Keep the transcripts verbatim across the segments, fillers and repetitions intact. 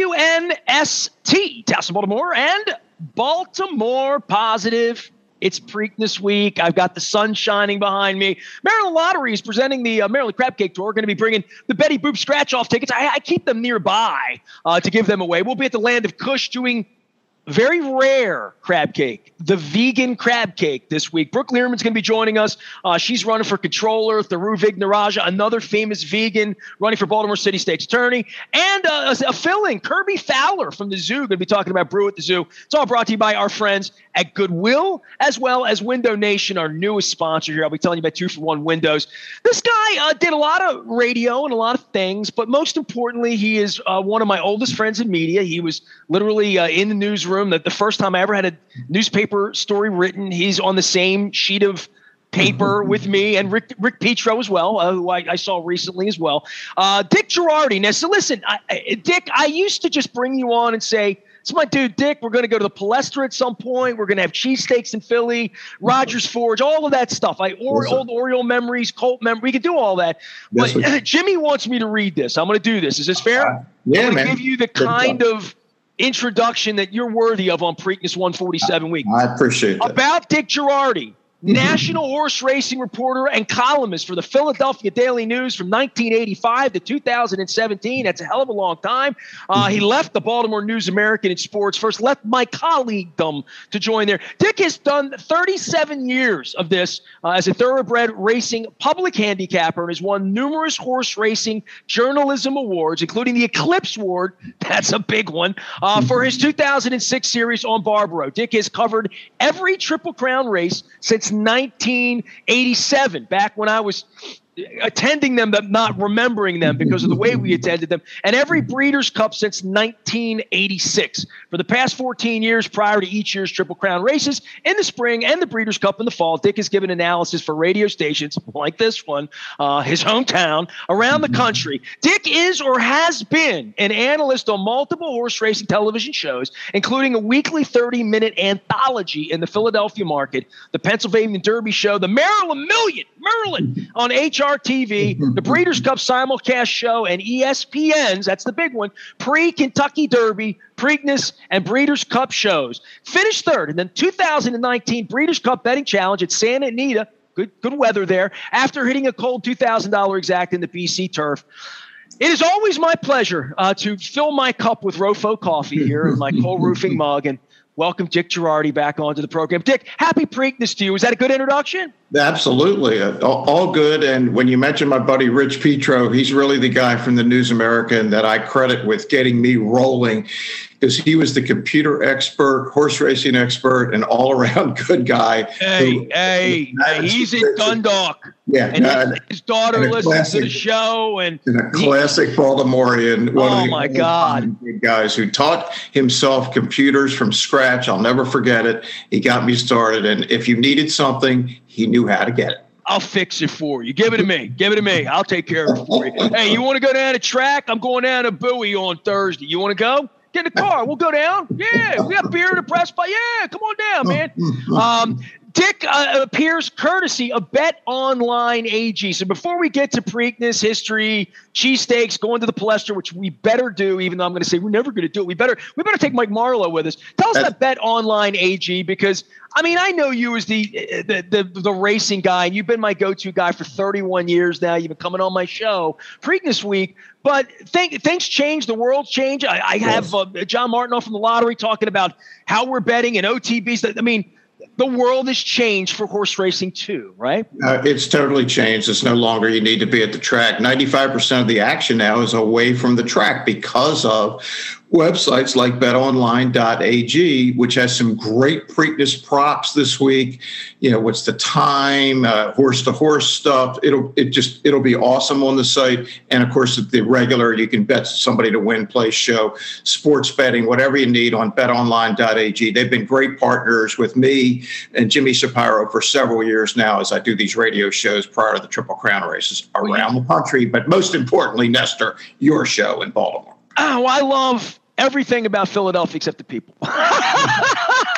W N S T, Towson, Baltimore, and Baltimore Positive. It's Preakness week. I've got the sun shining behind me. Maryland Lottery is presenting the uh, Maryland Crab Cake Tour. We're going to be bringing the Betty Boop scratch-off tickets. I, I keep them nearby uh, to give them away. We'll be at the Land of Kush doing very rare crab cake, the vegan crab cake this week. Brooke Learman's going to be joining us. Uh, she's running for controller. Tharu Vignaraja, another famous vegan, running for Baltimore City State's attorney. And uh, a, a fill-in, Kirby Fowler from the zoo, going to be talking about Brew at the Zoo. It's all brought to you by our friends at Goodwill, as well as Window Nation, our newest sponsor here. I'll be telling you about two-for-one windows. This guy uh, did a lot of radio and a lot of things, but most importantly, he is uh, one of my oldest friends in media. He was literally uh, in the newsroom. That the first time I ever had a newspaper story written, he's on the same sheet of paper with me, and Rick, Rick Petro as well, uh, who I, I saw recently as well. Uh, Dick Girardi. Now, so listen, I, I, Dick, I used to just bring you on and say, it's my dude, Dick. We're going to go to the Palestra at some point. We're going to have cheesesteaks in Philly, Rogers Forge, all of that stuff. I or, yes, old Oriole memories, Colt memories. We can do all that. Yes, but Jimmy wants me to read this. I'm going to do this. Is this fair? Uh, yeah, I'm going man. to give you the kind of introduction that you're worthy of on Preakness one forty-seven week. I appreciate that. About Dick Girardi, national horse racing reporter and columnist for the Philadelphia Daily News from nineteen eighty-five to two thousand seventeen. That's a hell of a long time. Uh, he left the Baltimore News American in sports first, left my colleaguedom to join there. Dick has done thirty-seven years of this uh, as a thoroughbred racing public handicapper and has won numerous horse racing journalism awards, including the Eclipse Award. That's a big one uh, for his two thousand six series on Barbaro. Dick has covered every Triple Crown race since nineteen eighty-seven, back when I was attending them but not remembering them because of the way we attended them, and every Breeders' Cup since nineteen eighty-six. For the past fourteen years prior to each year's Triple Crown races in the spring and the Breeders' Cup in the fall, Dick has given analysis for radio stations like this one, uh, his hometown, around the country. Dick is or has been an analyst on multiple horse racing television shows, including a weekly thirty-minute anthology in the Philadelphia market, the Pennsylvania Derby show, the Maryland Million, Merlin on H R T V, the Breeders' Cup simulcast show, and E S P N's, that's the big one, pre-Kentucky Derby, Preakness, and Breeders' Cup shows. Finished third in the two thousand nineteen Breeders' Cup Betting Challenge at Santa Anita. Good, good weather there. After hitting a cold two thousand dollars exact in the B C turf. It is always my pleasure uh, to fill my cup with Rofo coffee here in my coal roofing mug, and welcome Dick Girardi back onto the program. Dick, happy Preakness to you. Was that a good introduction? Absolutely. All, all good. And when you mentioned my buddy Rich Petro, he's really the guy from the News American that I credit with getting me rolling, because he was the computer expert, horse racing expert, and all-around good guy. Hey, who, hey, who he's in Dundalk. Yeah. And uh, his, his daughter listens classic, to the show. And, and a classic he, Baltimorean. One oh, of the my God. Guys who taught himself computers from scratch. I'll never forget it. He got me started. And if you needed something, he knew how to get it. I'll fix it for you. Give it to me. Give it to me. I'll take care of it for you. Hey, you want to go down a track? I'm going down to Bowie on Thursday. You want to go? Get in the car. We'll go down. Yeah, we got beer in the press by. Yeah, come on down, man. Um, Dick uh, appears courtesy of Bet Online A G. So before we get to Preakness, history, cheesesteaks, going to the Palestra, which we better do, even though I'm going to say we're never going to do it. We better we better take Mike Marlowe with us. Tell us about Bet Online A G, because I mean I know you as the the the, the racing guy, and you've been my go-to guy for thirty-one years now. You've been coming on my show Preakness week. But think, things change. The world's changed. I, I have uh, John Martinoff from the lottery talking about how we're betting and O T Bs. I mean, the world has changed for horse racing too, right? Uh, it's totally changed. It's no longer you need to be at the track. ninety-five percent of the action now is away from the track because of websites like bet online dot a g, which has some great Preakness props this week. You know, what's the time, uh, horse to horse stuff. It'll it just it'll be awesome on the site. And of course, the regular, you can bet somebody to win, play, show, sports betting, whatever you need on bet online dot a g. They've been great partners with me and Jimmy Shapiro for several years now as I do these radio shows prior to the Triple Crown races around the country. But most importantly, Nestor, your show in Baltimore. Oh, I love everything about Philadelphia except the people.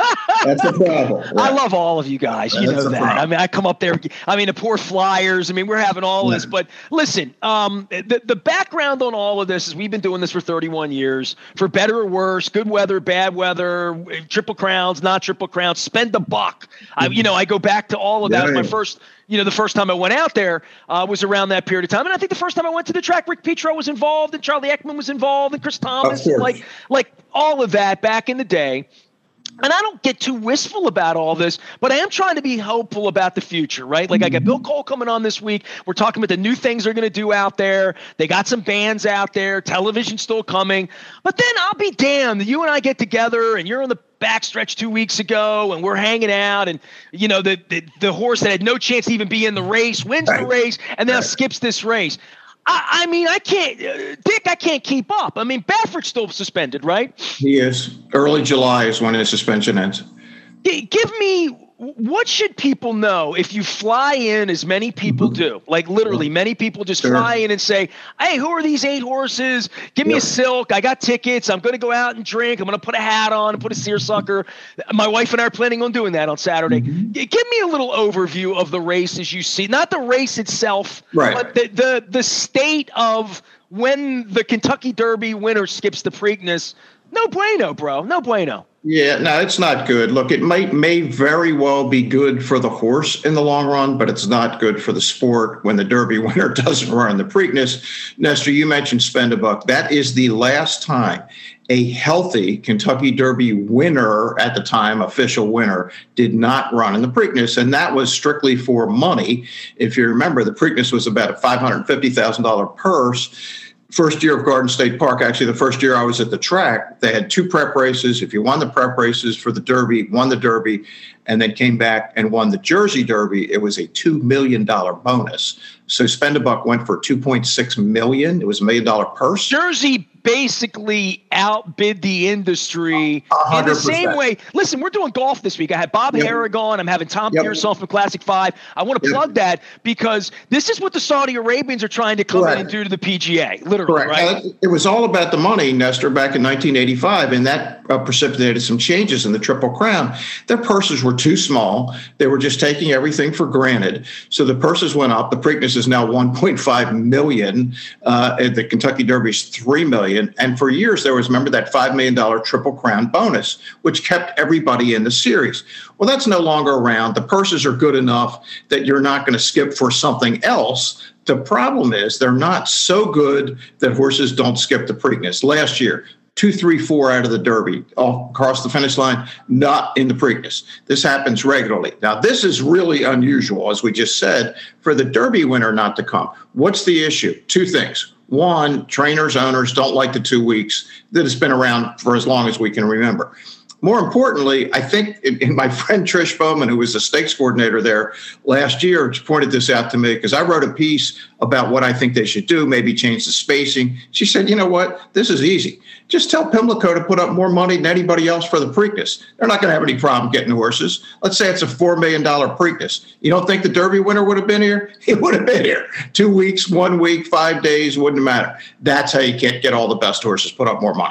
That's a problem. Yeah. I love all of you guys. You That's know that. problem. I mean, I come up there. I mean, the poor Flyers. I mean, we're having all yeah. this. But listen, um, the, the background on all of this is we've been doing this for thirty-one years, for better or worse, good weather, bad weather, triple crowns, not triple crowns, spend a buck. I, you know, I go back to all of that. Yeah, My yeah. first, you know, the first time I went out there uh, was around that period of time. And I think the first time I went to the track, Rick Petro was involved and Charlie Ekman was involved and Chris Thomas, and like, like all of that back in the day. And I don't get too wistful about all this, but I am trying to be hopeful about the future, right? Like I got Bill Cole coming on this week. We're talking about the new things they're going to do out there. They got some bands out there. Television's still coming. But then I'll be damned. You and I get together and you're on the backstretch two weeks ago and we're hanging out and, you know, the, the, the horse that had no chance to even be in the race wins the race and now skips this race. I, I mean, I can't, uh, Dick, I can't keep up. I mean, Baffert still suspended, right? He is. Early July is when his suspension ends. G- give me, what should people know if you fly in, as many people do, like literally many people just Sure. fly in and say, hey, who are these eight horses? Give me Yep. a silk. I got tickets. I'm going to go out and drink. I'm going to put a hat on and put a seersucker. My wife and I are planning on doing that on Saturday. Mm-hmm. G- Give me a little overview of the race as you see, not the race itself, Right. but the, the, the state of when the Kentucky Derby winner skips the Preakness. No bueno, bro. No bueno. Yeah, no, it's not good. Look, it might may very well be good for the horse in the long run, but it's not good for the sport when the Derby winner doesn't run the Preakness. Nestor, you mentioned spend a buck. That is the last time a healthy Kentucky Derby winner at the time, official winner, did not run in the Preakness, and that was strictly for money. If you remember, the Preakness was about a five hundred fifty thousand dollars purse. First year of Garden State Park, actually the first year I was at the track, they had two prep races. If you won the prep races for the Derby, won the Derby, and then came back and won the Jersey Derby, it was a two million dollars bonus. So Spend a Buck went for two point six million dollars. It was a million dollar purse. Jersey basically outbid the industry one in the hundred same percent. way. Listen, we're doing golf this week. I had Bob Yep. Harrigan. I'm having Tom Yep. Pearson from Classic Five. I want to Yep. plug that because this is what the Saudi Arabians are trying to come Correct. in and do to the P G A, literally, Correct. right? Uh, it was all about the money, Nestor, back in nineteen eighty-five, and that uh, precipitated some changes in the Triple Crown. Their purses were too small. They were just taking everything for granted. So the purses went up. The Preakness is now one point five million dollars. Uh, the Kentucky Derby is three million dollars. And for years, there was, remember, that five million dollars Triple Crown bonus, which kept everybody in the series. Well, that's no longer around. The purses are good enough that you're not going to skip for something else. The problem is they're not so good that horses don't skip the Preakness. Last year, two, three, four out of the Derby off across the finish line, not in the Preakness. This happens regularly. Now, this is really unusual, as we just said, for the Derby winner not to come. What's the issue? Two things. One, trainers, owners don't like the two weeks that it's been around for as long as we can remember. More importantly, I think in, in my friend Trish Bowman, who was the stakes coordinator there last year, pointed this out to me because I wrote a piece about what I think they should do, maybe change the spacing. She said, you know what, this is easy. Just tell Pimlico to put up more money than anybody else for the Preakness. They're not going to have any problem getting horses. Let's say it's a four million dollars Preakness. You don't think the Derby winner would have been here? He would have been here. Two weeks, one week, five days, wouldn't matter. That's how you can't get all the best horses, put up more money.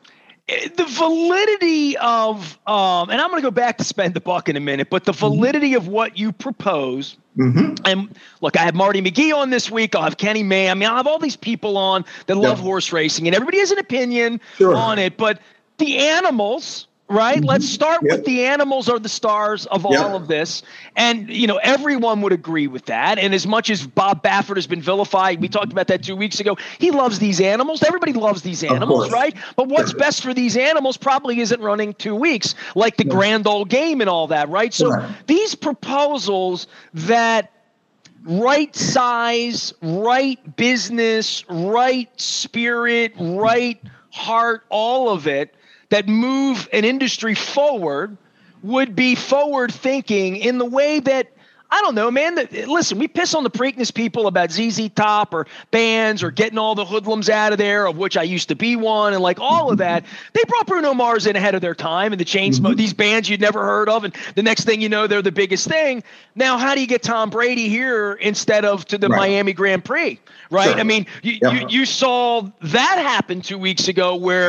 The validity of, um, and I'm going to go back to Spend a Buck in a minute, but the validity of what you propose. Mm-hmm. And look, I have Marty McGee on this week. I'll have Kenny May. I mean, I'll have all these people on that love Yep. horse racing, and everybody has an opinion Sure. on it. But the animals, right? Mm-hmm. Let's start Yep. with the animals are the stars of Yep. all of this. And, you know, everyone would agree with that. And as much as Bob Baffert has been vilified, we talked about that two weeks ago, he loves these animals. Everybody loves these animals, course. right? But what's Sure. best for these animals probably isn't running two weeks, like the grand old game and all that, right? So Right. these proposals that right size, right business, right spirit, right heart, all of it that move an industry forward would be forward thinking in the way that, I don't know, man. That, listen, we piss on the Preakness people about Z Z Top or bands or getting all the hoodlums out of there, of which I used to be one, and like all of that. They brought Bruno Mars in ahead of their time, and the Chainsmokers, these bands you'd never heard of, and the next thing you know, they're the biggest thing. Now, how do you get Tom Brady here instead of to the Right. Miami Grand Prix, right? Sure. I mean, you, Yeah. you you saw that happen two weeks ago where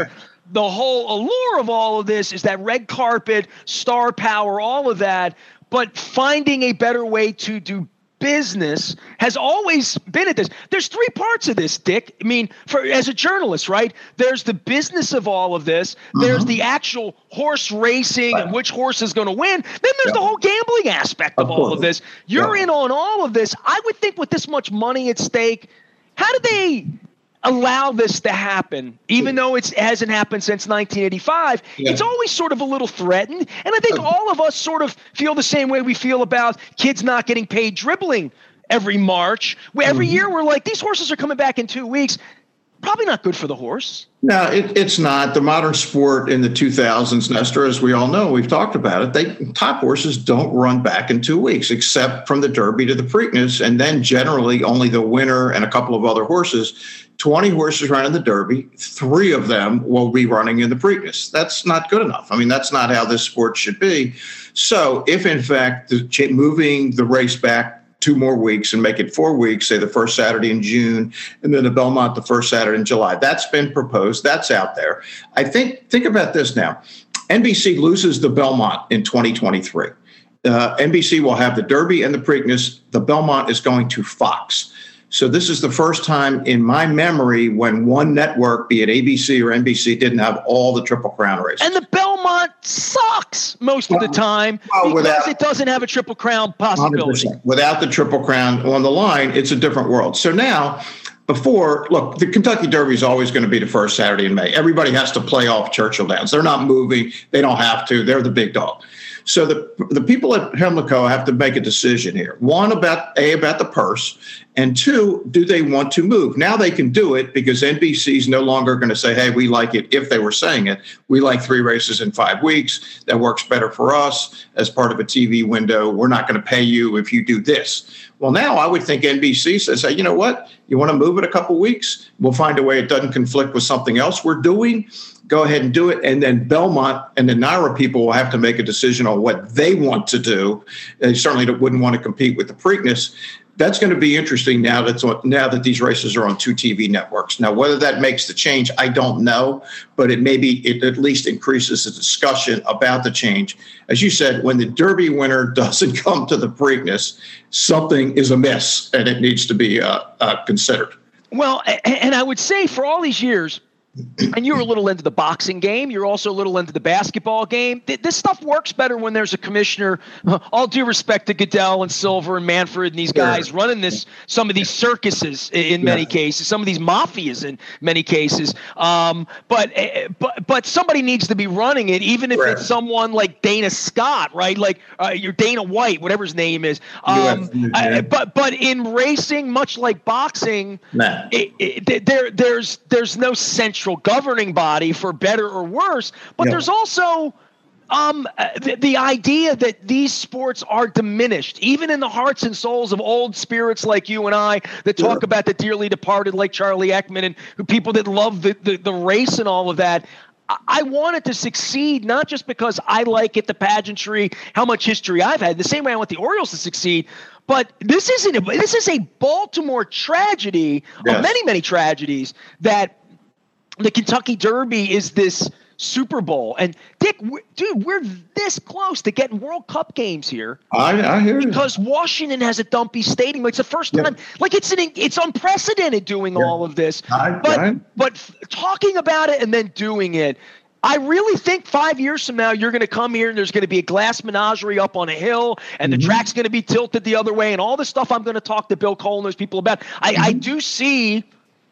the whole allure of all of this is that red carpet, star power, all of that. But finding a better way to do business has always been at this. There's three parts of this, Dick. I mean, for as a journalist, right? There's the business of all of this. Mm-hmm. There's the actual horse racing right. and which horse is going to win. Then there's yeah. the whole gambling aspect of, of all of this. You're yeah. in on all of this. I would think with this much money at stake, how did they allow this to happen, even though it's, it hasn't happened since nineteen eighty-five? Yeah. It's always sort of a little threatened. And I think all of us sort of feel the same way we feel about kids not getting paid dribbling every March. Every mm-hmm. year we're like, these horses are coming back in two weeks. Probably not good for the horse. No, it, it's not. The modern sport in the two thousands, Nestor, as we all know, we've talked about it, they top horses don't run back in two weeks, except from the Derby to the Preakness, and then generally only the winner and a couple of other horses. twenty horses run in the Derby, three of them will be running in the Preakness. That's not good enough. I mean, that's not how this sport should be. So if, in fact, the, moving the race back two more weeks and make it four weeks, say the first Saturday in June, and then the Belmont the first Saturday in July. That's been proposed. That's out there. I think, think about this now. N B C loses the Belmont in twenty twenty-three. Uh, N B C will have the Derby and the Preakness. The Belmont is going to Fox. So this is the first time in my memory when one network, be it A B C or N B C, didn't have all the Triple Crown races. And the Belmont sucks most well, of the time well, because without, it doesn't have a Triple Crown possibility. one hundred percent. Without the Triple Crown on the line, it's a different world. So now, before, look, the Kentucky Derby is always going to be the first Saturday in May. Everybody has to play off Churchill Downs. They're not moving. They don't have to. They're the big dog. So the the people at Pimlico have to make a decision here. One, about A, about the purse, and two, do they want to move? Now they can do it because N B C is no longer going to say, hey, we like it. If they were saying it, we like three races in five weeks. That works better for us as part of a T V window. We're not going to pay you if you do this. Well, now I would think N B C says, hey, you know what? You want to move it a couple weeks? We'll find a way it doesn't conflict with something else we're doing. Go ahead and do it. And then Belmont and the NYRA people will have to make a decision on what they want to do. They certainly wouldn't want to compete with the Preakness. That's going to be interesting now that's on, now that these races are on two T V networks. Now, whether that makes the change, I don't know, but it maybe it at least increases the discussion about the change. As you said, when the Derby winner doesn't come to the Preakness, something is amiss and it needs to be uh, uh, considered. Well, and I would say for all these years, and you're a little into the boxing game. You're also a little into the basketball game. This stuff works better when there's a commissioner. All due respect to Goodell and Silver and Manfred and these guys sure. running this, some of these circuses in many yes. cases, some of these mafias in many cases. Um, but but but somebody needs to be running it, even if right. it's someone like Dana Scott, right? Like uh, your Dana White, whatever his name is. Um, yeah. I, but but in racing, much like boxing, nah. it, it, there there's there's no central governing body for better or worse, but yeah. there's also um, the, the idea that these sports are diminished, even in the hearts and souls of old spirits like you and I that talk yeah. about the dearly departed like Charlie Ekman and who, people that love the, the, the race and all of that. I, I want it to succeed, not just because I like it, the pageantry, how much history I've had, the same way I want the Orioles to succeed. But this isn't a, this is a Baltimore tragedy yes. of many, many tragedies that the Kentucky Derby is this Super Bowl. And Dick, we're, dude, we're this close to getting World Cup games here. I, I hear you. Because Washington has a dumpy stadium. It's the first time. Yeah. Like it's an it's unprecedented doing yeah. all of this. I, but I, but f- talking about it and then doing it, I really think five years from now, you're going to come here and there's going to be a glass menagerie up on a hill and mm-hmm. the track's going to be tilted the other way and all the stuff I'm going to talk to Bill Cole and those people about. I, mm-hmm. I do see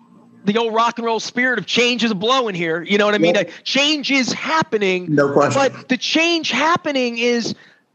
the old rock and roll spirit of change is blowing here. You know what I mean? Yep. Change is happening. No question. But the change happening is,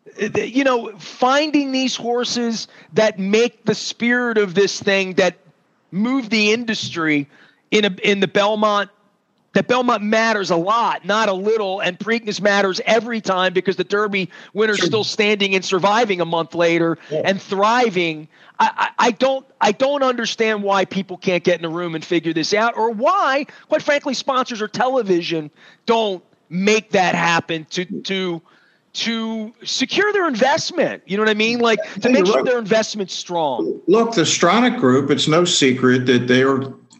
you know, finding these horses that make the spirit of this thing that move the industry in a, in the Belmont. That Belmont matters a lot, not a little, and Preakness matters every time because the Derby winner's sure. still standing and surviving a month later yeah. and thriving. I, I, I don't I don't understand why people can't get in a room and figure this out, or why, quite frankly, sponsors or television don't make that happen to to to secure their investment. You know what I mean? Like to make sure their investment's strong. Look, the Stronach Group, it's no secret that they are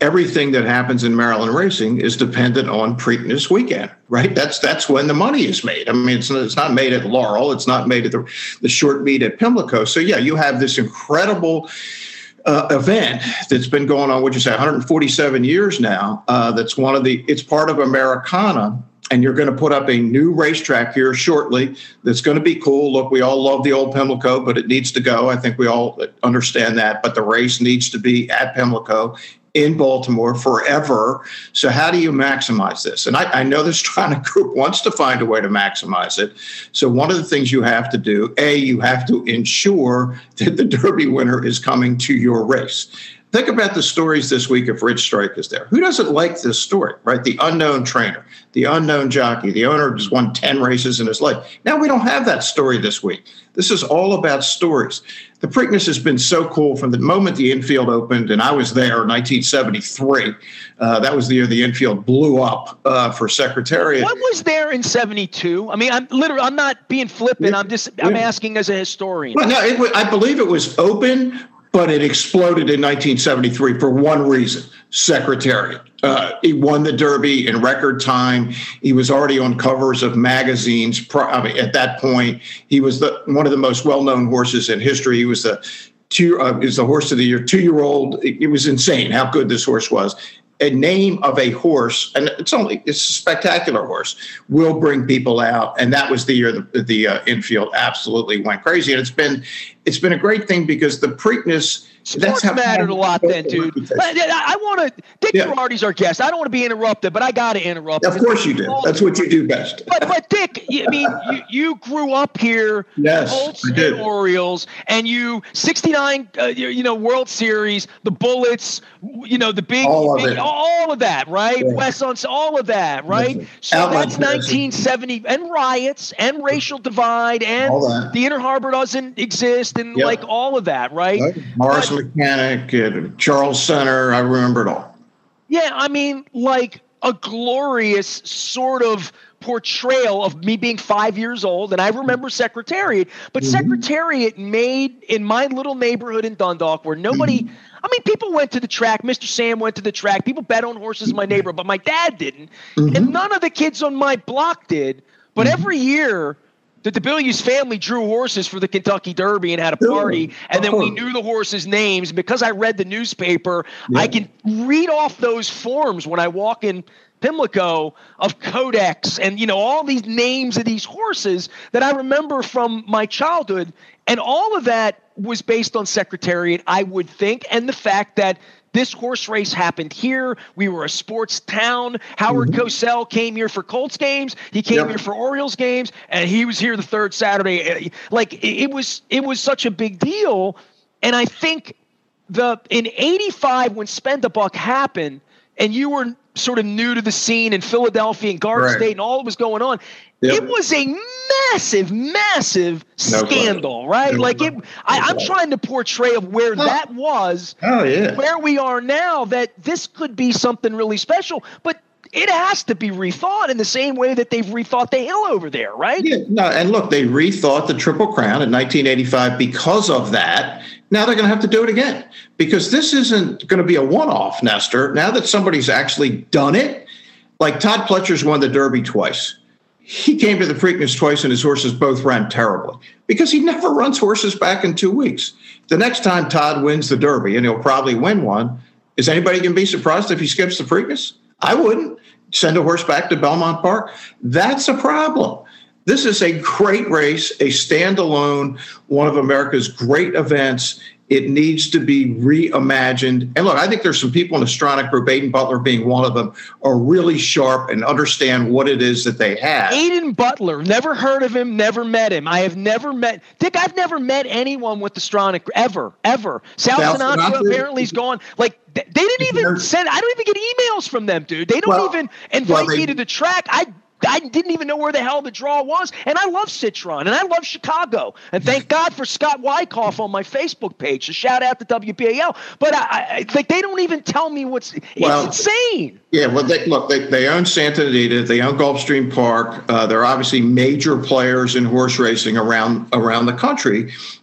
everything that happens in Maryland racing is dependent on Preakness weekend, right? That's that's when the money is made. I mean, it's, it's not made at Laurel. It's not made at the, the short meet at Pimlico. So, yeah, you have this incredible uh, event that's been going on, what you say, one hundred forty-seven years now. Uh, that's one of the, it's part of Americana. And you're going to put up a new racetrack here shortly that's going to be cool. Look, we all love the old Pimlico, but it needs to go. I think we all understand that. But the race needs to be at Pimlico in Baltimore forever. So how do you maximize this? And I, I know the Stronach Group wants to find a way to maximize it. So one of the things you have to do, A, you have to ensure that the Derby winner is coming to your race. Think about the stories this week if Rich Strike is there. Who doesn't like this story, right? The unknown trainer, the unknown jockey, the owner who's won ten races in his life. Now we don't have that story this week. This is all about stories. The Preakness has been so cool from the moment the infield opened, and I was there in nineteen seventy-three. Uh, that was the year the infield blew up uh, for Secretariat. What was there in seventy-two? I mean, I'm literally, I'm not being flippant. I'm just, I'm asking as a historian. Well, no, it was, I believe it was open, but it exploded in nineteen seventy-three for one reason: Secretariat. Uh, he won the Derby in record time. He was already on covers of magazines. I mean, at that point, he was the one of the most well-known horses in history. He was the two, uh, he was the horse of the year, two-year-old. It, it was insane how good this horse was. A name of a horse, and it's only it's a spectacular horse, will bring people out. And that was the year the, the uh, infield absolutely went crazy. And it's been it's been a great thing because the Preakness. Sports That's mattered a lot then, dude. I, I want to. Dick yeah. Girardi's our guest. I don't want to be interrupted, but I got to interrupt. Of course you do. That's what you do best. But, but Dick, I mean, you, you grew up here. Yes, Colts and Orioles, and you sixty-nine, uh, you know, World Series, the Bullets, you know, the big, all of, big, all of that, right? Yeah. West on all of that, right? Listen, so that's nineteen seventy, and riots, and racial divide, and the Inner Harbor doesn't exist, and yep. like all of that, right? right. Morris but, Mechanic and Charles Center, I remember it all. Yeah, I mean, like a glorious sort of portrayal of me being five years old, and I remember Secretariat, but mm-hmm. Secretariat made in my little neighborhood in Dundalk where nobody, mm-hmm. I mean, people went to the track. Mister Sam went to the track. People bet on horses in my neighborhood, but my dad didn't, mm-hmm. and none of the kids on my block did. But mm-hmm. every year, the DeBillius family drew horses for the Kentucky Derby and had a party, and then we knew the horses' names. Because I read the newspaper, yeah. I can read off those forms when I walk in Pimlico of Codex and, you know, all these names of these horses that I remember from my childhood. And all of that was based on Secretariat, I would think, and the fact that this horse race happened here. We were a sports town. Howard mm-hmm. Cosell came here for Colts games. He came yep. here for Orioles games, and he was here the third Saturday. Like it was, it was such a big deal. And I think the in eighty-five when Spend a Buck happened, and you were sort of new to the scene in Philadelphia and Garden right. State, and all that was going on. Yep. It was a massive, massive no scandal, right? No like it, no I, I'm trying to portray of where oh. that was, oh, yeah. where we are now, that this could be something really special, but it has to be rethought in the same way that they've rethought the Hill over there, right? Yeah, no, and look, they rethought the Triple Crown in nineteen eighty-five because of that. Now they're going to have to do it again because this isn't going to be a one-off, Nestor. Now that somebody's actually done it, like Todd Pletcher's won the Derby twice. He came to the Preakness twice, and his horses both ran terribly because he never runs horses back in two weeks. The next time Todd wins the Derby, and he'll probably win one, is anybody going to be surprised if he skips the Preakness? I wouldn't. Send a horse back to Belmont Park. That's a problem. This is a great race, a standalone, one of America's great events. It needs to be reimagined. And look, I think there's some people in the Stronach Group, Aidan Butler being one of them, are really sharp and understand what it is that they have. Aidan Butler, never heard of him, never met him. I have never met, Dick, I've never met anyone with the Stronach, ever, ever. Sal Sinatra, Sinatra apparently is gone. Like, they didn't even send, I don't even get emails from them, dude. They don't well, even invite well, they, me to the track. I I didn't even know where the hell the draw was. And I love Citron, and I love Chicago. And thank God for Scott Wyckoff on my Facebook page. So shout out to W P A L. But I, I like they don't even tell me what's – well, it's insane. Yeah, well, they, look, they, they own Santa Anita. They own Gulfstream Park. Uh, they're obviously major players in horse racing around around the country.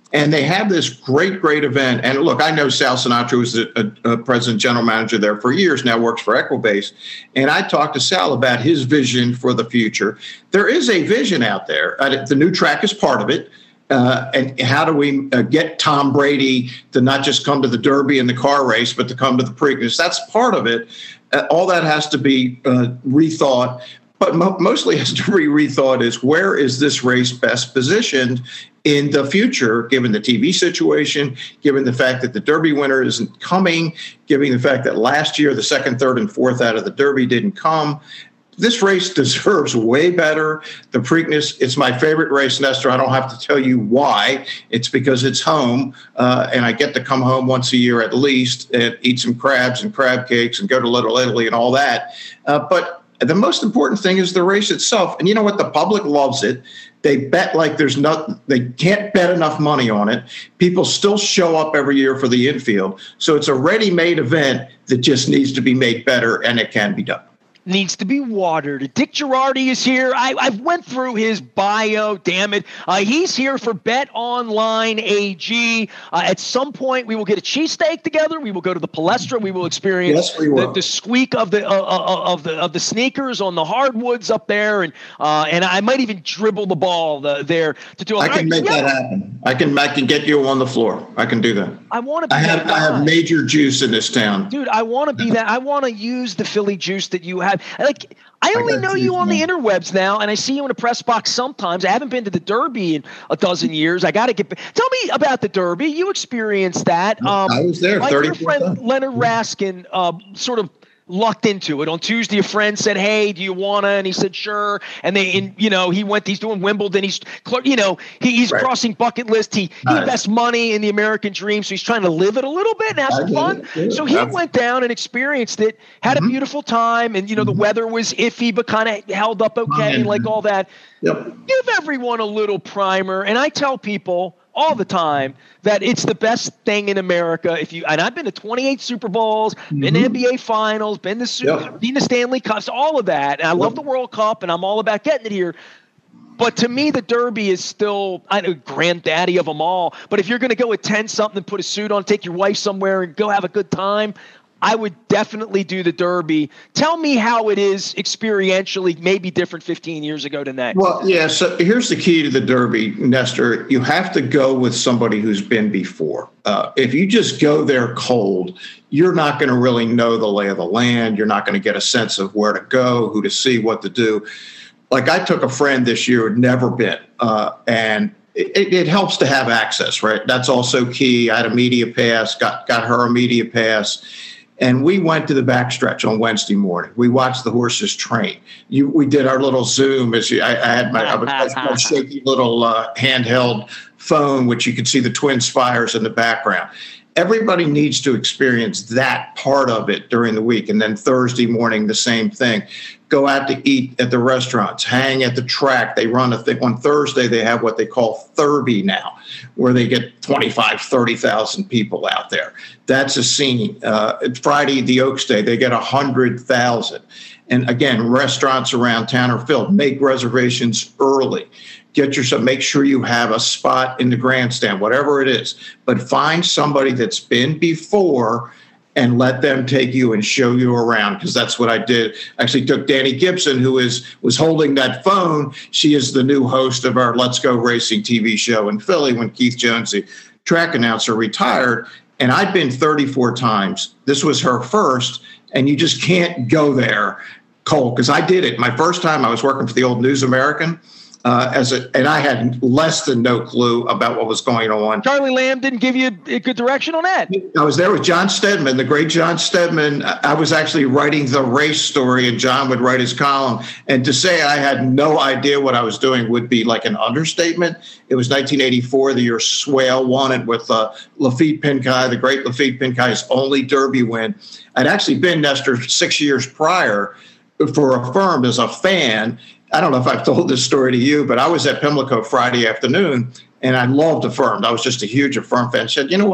And they have this great, great event. And look, I know Sal Sinatra was a, a, a president general manager there for years, now works for Equibase. And I talked to Sal about his vision for the future. There is a vision out there. Uh, the new track is part of it. Uh, and how do we uh, get Tom Brady to not just come to the Derby and the car race, but to come to the Preakness? That's part of it. Uh, all that has to be uh, rethought. But mo- mostly has to be rethought is where is this race best positioned in the future, given the T V situation, given the fact that the Derby winner isn't coming, given the fact that last year the second, third, and fourth out of the Derby didn't come. This race deserves way better. The Preakness, it's my favorite race, Nestor. I don't have to tell you why. It's because it's home, uh, and I get to come home once a year at least and eat some crabs and crab cakes and go to Little Italy and all that. Uh, but the most important thing is the race itself. And you know what? The public loves it. They bet like there's not, they can't bet enough money on it. People still show up every year for the infield. So it's a ready-made event that just needs to be made better, and it can be done. Needs to be watered. Dick Girardi is here. I, I've went through his bio, damn it. Uh, he's here for Bet Online A G. Uh, at some point, we will get a cheesesteak together. We will go to the Palestra. We will experience yes, we will. The, the squeak of the uh, uh, of the of the sneakers on the hardwoods up there, and uh, and I might even dribble the ball the, there to do. I can make yeah. that happen. I can I can get you on the floor. I can do that. I want to. Be I have that I have major juice in this town, dude. I want to be that. I want to use the Philly juice that you have. Like, I only I know you on the interwebs now, and I see you in a press box sometimes. I haven't been to the Derby in a dozen years. I got to get – tell me about the Derby. You experienced that. Um, I was there. Like your friend Leonard Raskin uh, sort of lucked into it. On Tuesday, a friend said, hey, do you want to? And he said, sure. And they, and, you know, he went – he's doing Wimbledon. He's, you know, he, he's right. crossing bucket list. He, he right. invests money in the American dream, so he's trying to live it a little bit and have some fun. Yeah. So he That's, went down and experienced it, had mm-hmm. a beautiful time, and, you know, the mm-hmm. weather was iffy but kind of held up okay, mm-hmm. like all that. Yep. Give everyone a little primer. And I tell people all the time that it's the best thing in America. If you and I've been to twenty-eight Super Bowls, mm-hmm. been to N B A Finals, been to Super, yep. been to Stanley Cups, all of that, and I yep. love the World Cup, and I'm all about getting it here. But to me, the Derby is still I know granddaddy of them all. But if you're going to go attend something, put a suit on, take your wife somewhere, and go have a good time, I would definitely do the Derby. Tell me how it is experientially, maybe different fifteen years ago than that. Well, yeah, so here's the key to the Derby, Nestor. You have to go with somebody who's been before. Uh, if you just go there cold, you're not going to really know the lay of the land. You're not going to get a sense of where to go, who to see, what to do. Like I took a friend this year who had never been, uh, and It, it helps to have access, right? That's also key. I had a media pass, got got her a media pass, and we went to the backstretch on Wednesday morning. We watched the horses train. You, we did our little Zoom. As you, I, I had my, I was, my shaky little uh, handheld phone, which you could see the twin spires in the background. Everybody needs to experience that part of it during the week. And then Thursday morning, the same thing. Go out to eat at the restaurants, hang at the track. They run a thing. On Thursday, they have what they call Thurby now, where they get twenty-five, thirty thousand people out there. That's a scene. Uh, Friday, the Oaks Day, they get one hundred thousand. And again, restaurants around town are filled. Make reservations early. Get yourself, make sure you have a spot in the grandstand, whatever it is. But find somebody that's been before and let them take you and show you around, because that's what I did. Actually took Danny Gibson, who is was holding that phone. She is the new host of our Let's Go Racing T V show in Philly when Keith Jones, the track announcer, retired. And I'd been thirty-four times. This was her first, and you just can't go there cold, because I did it. My first time I was working for the old News American. Uh, as a, and I had less than no clue about what was going on. Charlie Lamb didn't give you a good direction on that. I was there with John Stedman, the great John Stedman. I was actually writing the race story, and John would write his column. And to say I had no idea what I was doing would be like an understatement. It was nineteen eighty-four, the year Swale won it with uh, Lafitte Pincay, the great Lafitte Pincay's only Derby win. I'd actually been, Nestor, six years prior for Affirmed as a fan. I don't know if I've told this story to you, but I was at Pimlico Friday afternoon, and I loved Affirmed. I was just a huge Affirmed fan. I said, you know what?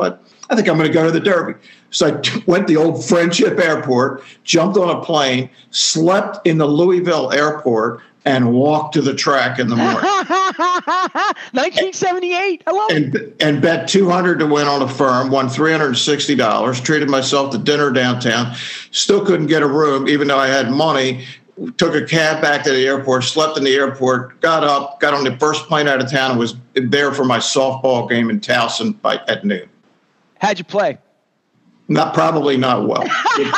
I think I'm going to go to the Derby. So I t- went to the old Friendship Airport, jumped on a plane, slept in the Louisville airport, and walked to the track in the morning. nineteen seventy-eight. I love and, it. And bet two hundred to win on a firm, won three hundred sixty dollars, treated myself to dinner downtown, still couldn't get a room, even though I had money. Took a cab back to the airport, slept in the airport, got up, got on the first plane out of town, and was there for my softball game in Towson by, at noon. How'd you play? Not probably not well.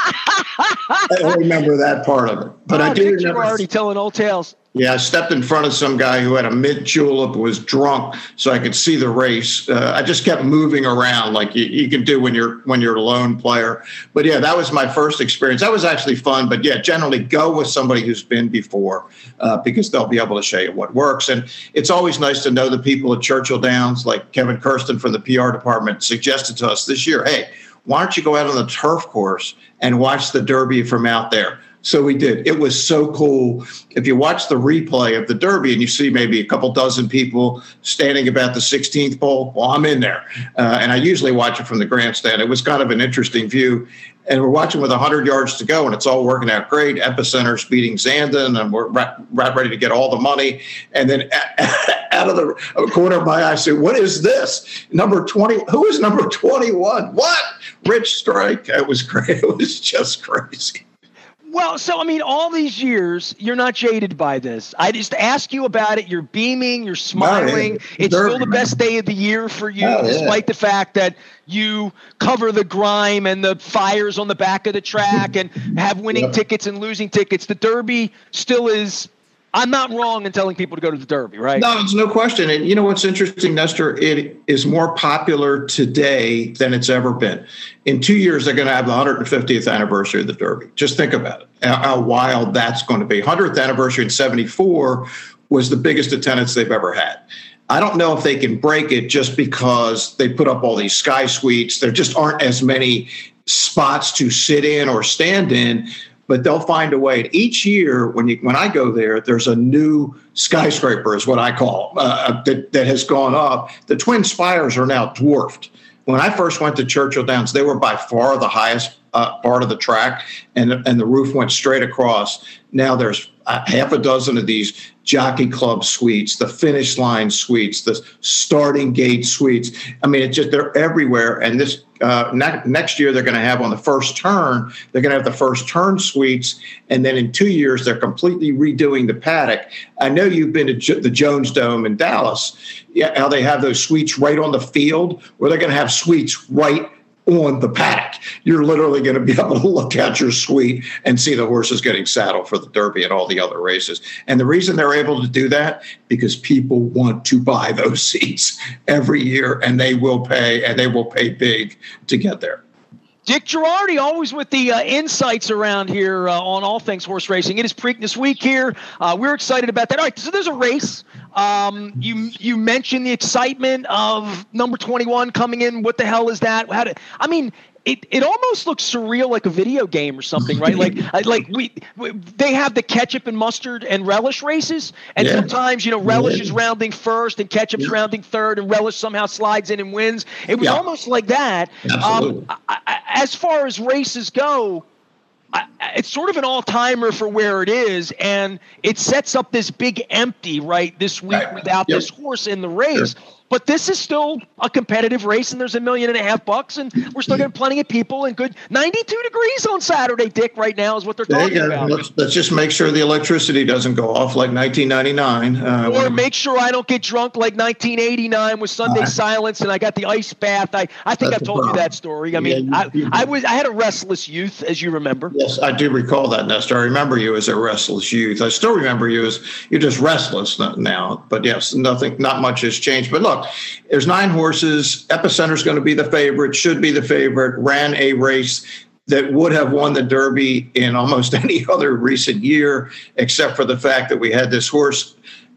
I don't remember that part of it, but oh, I do Dick remember. You're already telling old tales. Yeah, I stepped in front of some guy who had a mint julep, was drunk, so I could see the race. Uh, I just kept moving around like you, you can do when you're when you're a lone player. But yeah, that was my first experience. That was actually fun. But yeah, generally go with somebody who's been before uh, because they'll be able to show you what works. And it's always nice to know the people at Churchill Downs, like Kevin Kirsten from the P R department suggested to us this year, hey, why don't you go out on the turf course and watch the Derby from out there? So we did. It was so cool. If you watch the replay of the Derby and you see maybe a couple dozen people standing about the sixteenth pole, well, I'm in there. Uh, and I usually watch it from the grandstand. It was kind of an interesting view. And we're watching with one hundred yards to go, and it's all working out great. Epicenter's beating Zandon, and we're right, right ready to get all the money. And then out of the corner of my eye, I say, what is this? Number twenty, who is number twenty-one? What? Rich Strike. It was great. It was just crazy. Well, so, I mean, all these years, you're not jaded by this. I just ask you about it. You're beaming. You're smiling. Oh, yeah. It's Derby, still the best day of the year for you, oh, despite yeah. the fact that you cover the grime and the fires on the back of the track and have winning yep. tickets and losing tickets. The Derby still is – I'm not wrong in telling people to go to the Derby, right? No, there's no question. And you know what's interesting, Nestor? It is more popular today than it's ever been. In two years, they're going to have the one hundred fiftieth anniversary of the Derby. Just think about it, how, how wild that's going to be. one hundredth anniversary in seventy-four was the biggest attendance they've ever had. I don't know if they can break it just because they put up all these sky suites. There just aren't as many spots to sit in or stand in. But they'll find a way. Each year, when you when I go there, there's a new skyscraper, is what I call uh, that that has gone up. The Twin Spires are now dwarfed. When I first went to Churchill Downs, they were by far the highest uh, part of the track, and and the roof went straight across. Now there's uh, half a dozen of these Jockey Club suites, the finish line suites, the starting gate suites. I mean, it's just they're everywhere. And this uh, ne- next year they're going to have on the first turn, they're going to have the first turn suites, and then in two years they're completely redoing the paddock. I know you've been to J- the Jones Dome in Dallas. Yeah, how they have those suites right on the field, where they're going to have suites right on the paddock. You're literally going to be able to look at your suite and see the horses getting saddled for the Derby and all the other races. And the reason they're able to do that, because people want to buy those seats every year, and they will pay, and they will pay big to get there. Dick Jerardi, always with the uh, insights around here uh, on all things horse racing. It is Preakness Week here. Uh, we're excited about that. All right, so there's a race. Um, you you mentioned the excitement of number twenty-one coming in. What the hell is that? How did, I mean, it, it almost looks surreal, like a video game or something, right? like like we, we they have the ketchup and mustard and relish races, and yeah. sometimes you know relish yeah. is rounding first and ketchup's yeah. rounding third, and relish somehow slides in and wins. It was yeah. almost like that. Absolutely. Um, I, I, as far as races go, I, it's sort of an all-timer for where it is, and it sets up this big empty right this week right. without yep. this horse in the race. Sure. But this is still a competitive race, and there's a million and a half bucks, and we're still getting plenty of people and good ninety-two degrees on Saturday, Dick, right now is what they're talking yeah, about. Let's, let's just make sure the electricity doesn't go off like nineteen ninety-nine. Uh, or make sure I don't get drunk like nineteen eighty-nine with Sunday uh, Silence, and I got the ice bath. I, I think I've told you that story. I mean, yeah, you, you, I, I was I had a restless youth, as you remember. Yes, I do recall that, Nestor. I remember you as a restless youth. I still remember you as you're just restless now. But yes, nothing, not much has changed. But look, there's nine horses. Epicenter's going to be the favorite, should be the favorite, ran a race that would have won the Derby in almost any other recent year, except for the fact that we had this horse,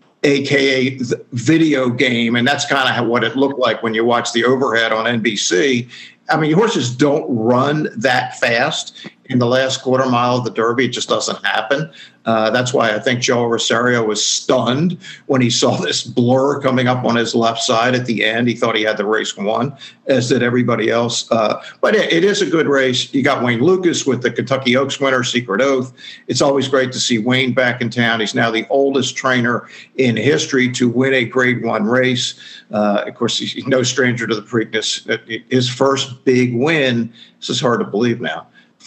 A K A the video game. And that's kind of what it looked like when you watch the overhead on N B C. I mean, horses don't run that fast. in the last quarter mile of the Derby. It just doesn't happen. Uh, that's why I think Joe Rosario was stunned when he saw this blur coming up on his left side at the end. He thought he had the race won, as did everybody else. Uh, but it, it is a good race. You got Wayne Lukas with the Kentucky Oaks winner, Secret Oath. It's always great to see Wayne back in town. He's now the oldest trainer in history to win a Grade One race. Uh, of course, he's no stranger to the Preakness. His first big win, this is hard to believe now,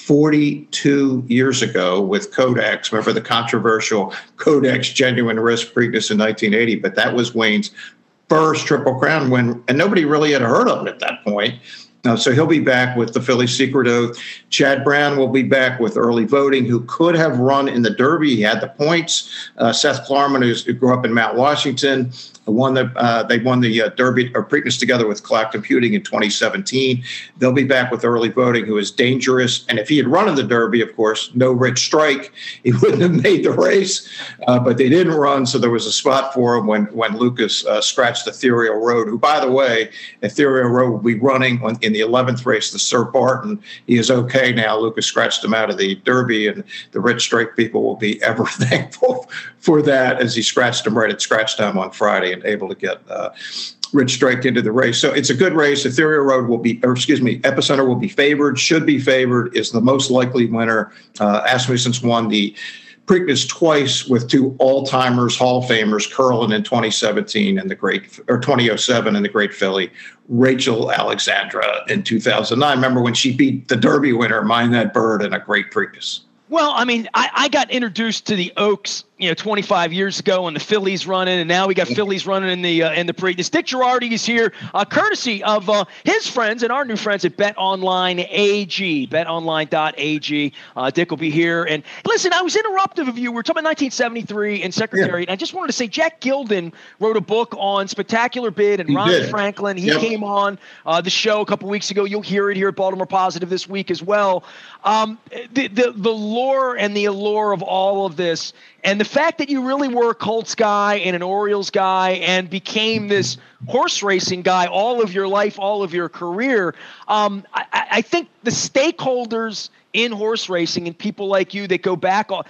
forty-two years ago with Codex. Remember the controversial Codex Genuine Risk Preakness in nineteen eighty, but that was Wayne's first Triple Crown win, and nobody really had heard of him at that point. Uh, so he'll be back with the Philly Secret Oath. Chad Brown will be back with Early Voting, who could have run in the Derby. He had the points. Uh, Seth Klarman, who grew up in Mount Washington, won the, uh, they won the uh, Derby or Preakness together with Clock Computing in twenty seventeen. They'll be back with Early Voting, who is dangerous. And if he had run in the Derby, of course, no Rich Strike, he wouldn't have made the race. Uh, but they didn't run, so there was a spot for him when, when Lukas uh, scratched Ethereal Road, who, by the way, Ethereal Road will be running on, in the eleventh race, the Sir Barton. He is okay now. Lukas scratched him out of the Derby, and the Rich Strike people will be ever thankful for that, as he scratched him right at scratch time on Friday and able to get uh, Rich Strike into the race. So it's a good race. Ethereal Road will be, or excuse me, Epicenter will be favored, should be favored, is the most likely winner. Uh, Asmussen's won the Preakness twice with two all-timers, Hall of Famers, Curlin in twenty seventeen and the great, or twenty oh seven and the Great Filly, Rachel Alexandra in two thousand nine. Remember when she beat the Derby winner, Mind That Bird, in a great Preakness. Well, I mean, I, I got introduced to the Oaks, you know, twenty-five years ago, and the Phillies running, and now we got Phillies running in the uh, in the Preakness. Dick Girardi is here, uh, courtesy of uh, his friends and our new friends at BetOnline A G, bet online dot a g. Uh, Dick will be here. And listen, I was interruptive of you. We were talking about nineteen seventy-three and Secretariat. Yeah. And I just wanted to say Jack Gilden wrote a book on Spectacular Bid and he Ronnie did. Franklin. He yep. came on uh, the show a couple weeks ago. You'll hear it here at Baltimore Positive this week as well. Um, the, the the lore and the allure of all of this, and the fact that you really were a Colts guy and an Orioles guy and became this horse racing guy all of your life, all of your career, um, I, I think the stakeholders in horse racing and people like you that go back on,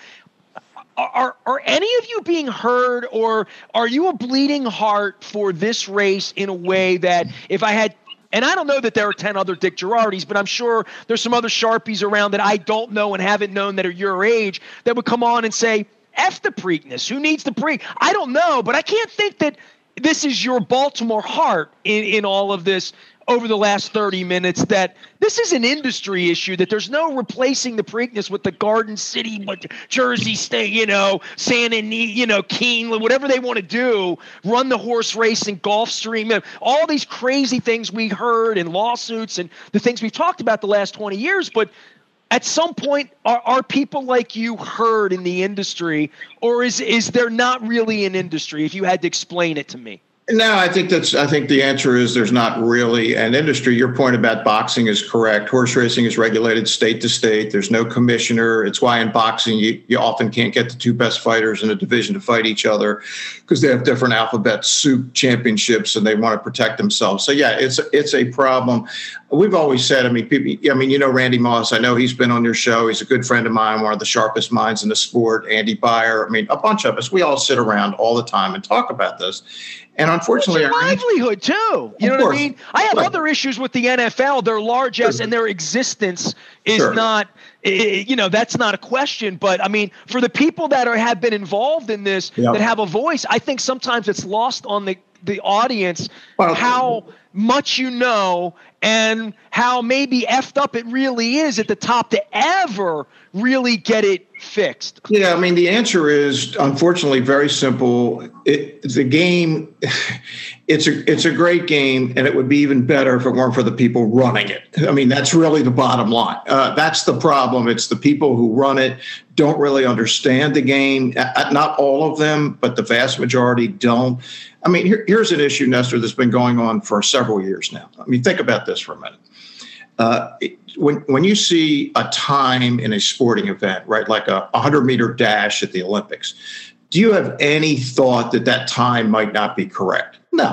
Are are any of you being heard, or are you a bleeding heart for this race in a way that if I had – and I don't know that there are ten other Dick Girardis, but I'm sure there's some other Sharpies around that I don't know and haven't known that are your age that would come on and say, F the Preakness. Who needs the Preakness? I don't know, but I can't think that this is your Baltimore heart in, in all of this over the last thirty minutes, that this is an industry issue, that there's no replacing the Preakness with the Garden City, Jersey State, you know, Santa, you know, Keeneland, whatever they want to do, run the horse racing, Gulfstream, all these crazy things we heard and lawsuits and the things we've talked about the last twenty years. But at some point, are, are people like you heard in the industry, or is is there not really an industry, if you had to explain it to me? No, I think that's. I think the answer is there's not really an industry. Your point about boxing is correct. Horse racing is regulated state to state. There's no commissioner. It's why in boxing you, you often can't get the two best fighters in a division to fight each other because they have different alphabet soup championships and they want to protect themselves. So yeah, it's it's a problem. We've always said. I mean, people. I mean, you know, Randy Moss. I know he's been on your show. He's a good friend of mine. One of the sharpest minds in the sport. Andy Beyer. I mean, a bunch of us. We all sit around all the time and talk about this. And unfortunately, it's your livelihood too. You know course. what I mean? I have right. other issues with the N F L. Their largesse sure. and their existence is sure. not, you know, that's not a question. But I mean, for the people that are have been involved in this, yep. that have a voice, I think sometimes it's lost on the the audience well, how much you know and how maybe effed up it really is at the top to ever really get it fixed. Yeah, I mean, the answer is unfortunately very simple. It, the game, it's a it's a great game, and it would be even better if it weren't for the people running it. I mean, that's really the bottom line. Uh, that's the problem. It's the people who run it don't really understand the game. Not all of them, but the vast majority don't. I mean, here, here's an issue, Nestor, that's been going on for several years now. I mean, think about this for a minute. Uh, it, when when you see a time in a sporting event, right, like a one hundred meter dash at the Olympics, do you have any thought that that time might not be correct? No.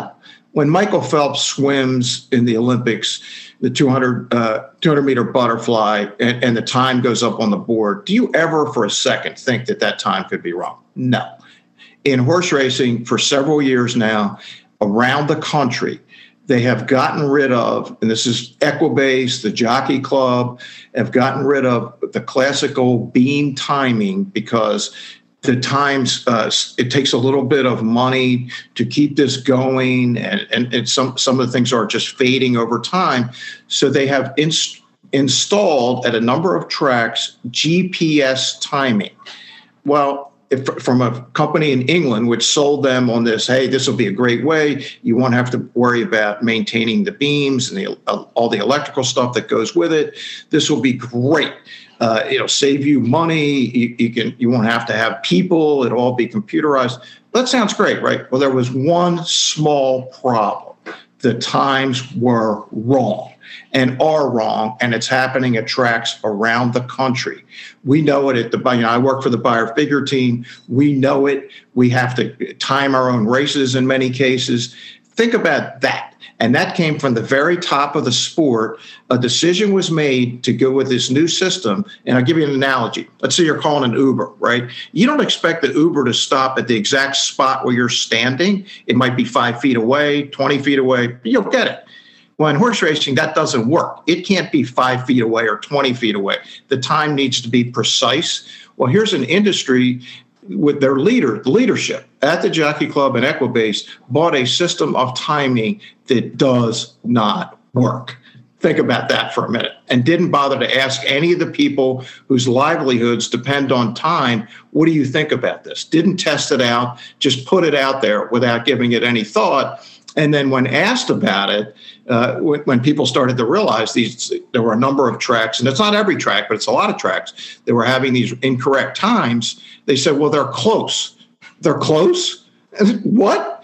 When Michael Phelps swims in the Olympics, the two hundred, uh, two hundred meter butterfly, and, and the time goes up on the board, do you ever for a second think that that time could be wrong? No. In horse racing for several years now, around the country, they have gotten rid of, and this is Equibase, the Jockey Club, have gotten rid of the classical beam timing because the times, uh, it takes a little bit of money to keep this going, and, and, and some, some of the things are just fading over time. So they have inst- installed at a number of tracks G P S timing. Well, if, from a company in England, which sold them on this, hey, this will be a great way. You won't have to worry about maintaining the beams and the, uh, all the electrical stuff that goes with it. This will be great. Uh, it'll save you money. You, you can. You won't have to have people. It'll all be computerized. That sounds great, right? Well, there was one small problem. The times were wrong and are wrong, and it's happening at tracks around the country. We know it at the, you know, I work for the Beyer Figure team. We know it. We have to time our own races in many cases. Think about that. And that came from the very top of the sport. A decision was made to go with this new system. And I'll give you an analogy. Let's say you're calling an Uber, right? You don't expect the Uber to stop at the exact spot where you're standing. It might be five feet away, twenty feet away, but you'll get it. Well, in horse racing, that doesn't work. It can't be five feet away or twenty feet away. The time needs to be precise. Well, here's an industry with their leader, the leadership at the Jockey Club and Equibase bought a system of timing that does not work. Think about that for a minute, and didn't bother to ask any of the people whose livelihoods depend on time, what do you think about this? Didn't test it out, just put it out there without giving it any thought. And then when asked about it, uh, when, when people started to realize these, there were a number of tracks, and it's not every track, but it's a lot of tracks that were having these incorrect times, they said, well, they're close. They're close? What?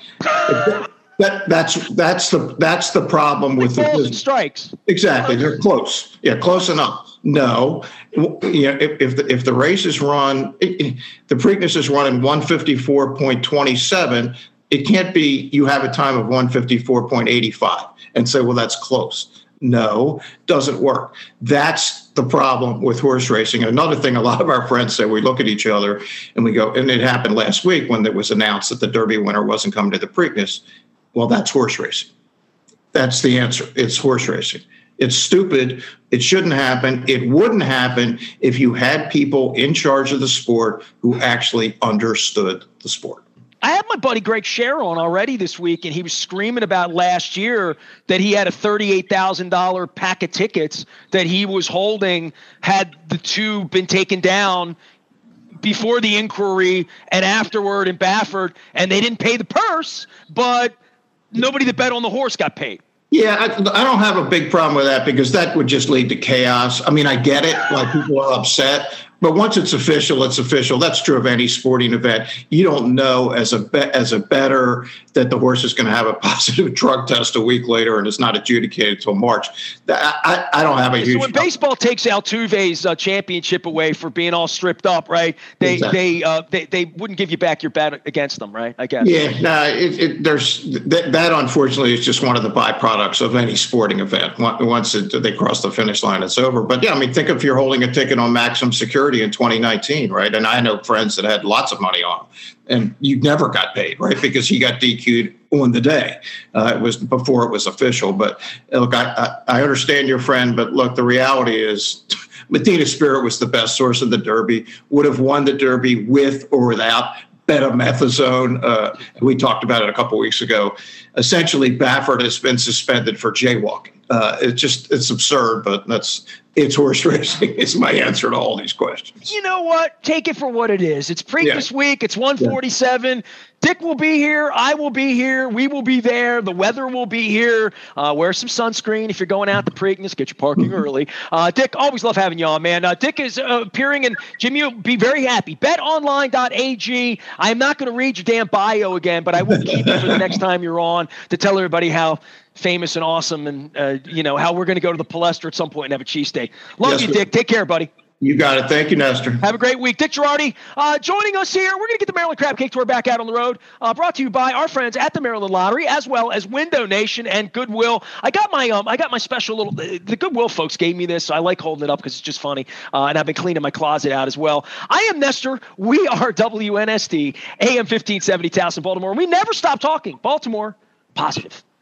That that's that's the that's the problem with like the balls and strikes. Exactly, they're close. Yeah, close enough. No, you know, if if the if the race is run, it, the Preakness is running one fifty-four point two seven. It can't be you have a time of one fifty-four point eight five and say, well, that's close. No, doesn't work. That's the problem with horse racing. And another thing, a lot of our friends say, we look at each other and we go, and it happened last week when it was announced that the Derby winner wasn't coming to the Preakness. Well, that's horse racing. That's the answer. It's horse racing. It's stupid. It shouldn't happen. It wouldn't happen if you had people in charge of the sport who actually understood the sport. I had my buddy Greg Scher on already this week, and he was screaming about last year that he had a thirty-eight thousand dollars pack of tickets that he was holding had the two been taken down before the inquiry and afterward in Baffert, and they didn't pay the purse, but nobody that bet on the horse got paid. Yeah, I, I don't have a big problem with that because that would just lead to chaos. I mean, I get it, like people are upset. But once it's official, it's official. That's true of any sporting event. You don't know as a bet, as a bettor that the horse is going to have a positive drug test a week later and it's not adjudicated until March. I, I don't have a huge. So when baseball takes Altuve's uh, championship away for being all stripped up, right? They exactly. they, uh, they they wouldn't give you back your bet against them, right? I guess. Yeah, no, it, it, there's that, that. Unfortunately, is just one of the byproducts of any sporting event. Once it, they cross the finish line, it's over. But yeah, I mean, think if you're holding a ticket on Maximum Security in twenty nineteen, right? And I know friends that had lots of money on, and you never got paid, right? Because he got D Q'd on the day. Uh, it was before it was official. But look, I, I, I understand your friend, but look, the reality is Medina Spirit was the best source of the Derby, would have won the Derby with or without betamethasone. Uh, we talked about it a couple weeks ago. Essentially, Baffert has been suspended for jaywalking. Uh, it's just, it's absurd, but that's, it's horse racing. It's my answer to all these questions. You know what? Take it for what it is. It's Preakness yeah. week. It's one forty-seven. Yeah. Dick will be here. I will be here. We will be there. The weather will be here. Uh, wear some sunscreen if you're going out to Preakness. Get your parking early. Uh, Dick, always love having you on, man. Uh, Dick is uh, appearing, and Jimmy will be very happy. bet online dot a g. I am not going to read your damn bio again, but I will keep you for the next time you're on to tell everybody how famous and awesome and, uh, you know, how we're going to go to the Palestra at some point and have a cheesesteak. Love yes, you, Dick. Take care, buddy. You got it. Thank you, Nestor. Have a great week. Dick Girardi uh, joining us here. We're going to get the Maryland Crab Cake Tour back out on the road. Uh, brought to you by our friends at the Maryland Lottery, as well as Window Nation and Goodwill. I got my um, I got my special little. The Goodwill folks gave me this, so I like holding it up because it's just funny. Uh, and I've been cleaning my closet out as well. I am Nestor. We are W N S T A M fifteen seventy Towson, Baltimore. We never stop talking. Baltimore positive.